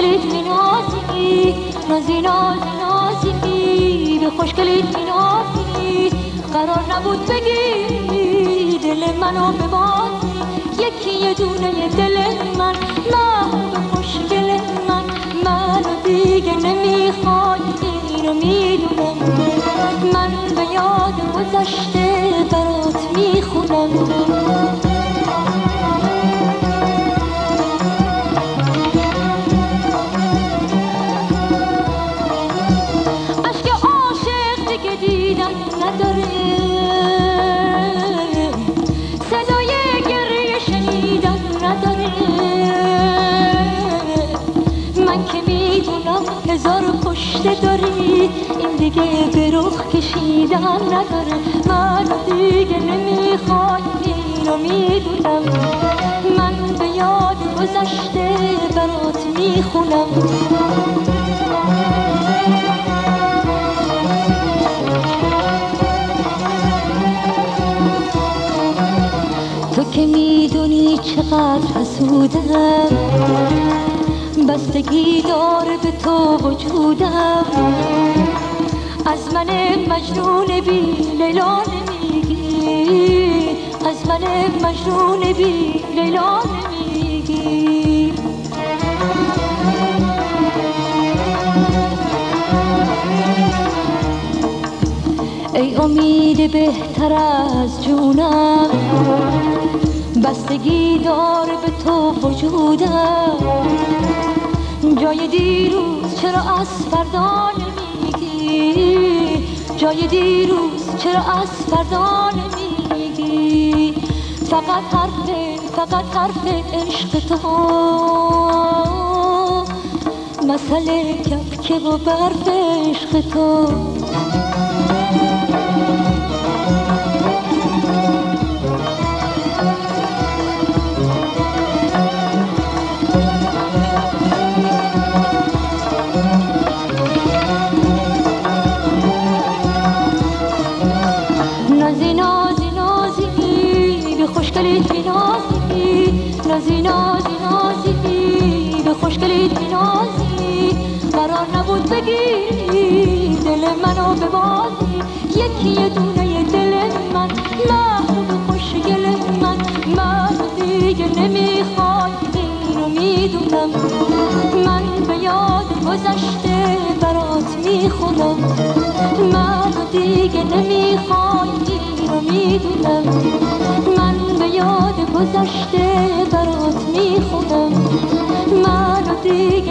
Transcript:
خوشگلیت می نازی، نازی نازی نازی، به خوشگلیت می نازی. قرار نبود بگی دل منو ببازی، یکی یه دونه دل من، محبوب خوشگل منو دیگه نمیخوای، اینو میدونم. من به یاد گذشته برات میخونم. اشک عاشق دیگه دیدن نداره، صدای گریه شنیدن نداره. من که میدونم هزار پشته داری، این دیگه به رخ کشیدن نداره. منو دیگه نمیخوای، اینو میدونم. من به یاد گذشته برات میخونم. تو که میدونی چقدر حسودم، بستگی داره به تو وجودم. از من مجنون بی لیلا نمیگی، از من مجنون بی لیلا نمیگی. ای امید بهتر از جونم، بستگی داره به تو وجودم. جای دیروز چرا از فردا نمیگی، جای دیروز چرا از فردا نمیگی. فقط حرف عشق تو، مسئله کبکه و برف عشق تو. نازی نازی نازی، به خوشگلیت می نازی، نازی نازی نازی، به خوشگلیت می نازی. قرار نبود بگی دل منو ببازی، یکی یه دونه دل من، محبوب خوشگل منو دیگه نمیخوای، اینو میدونم. من به یاد گذشته برات میخونم. منو دیگه نمیخوای، اینو میدونم. من به یاد گذشته برات میخونم. منو دیگه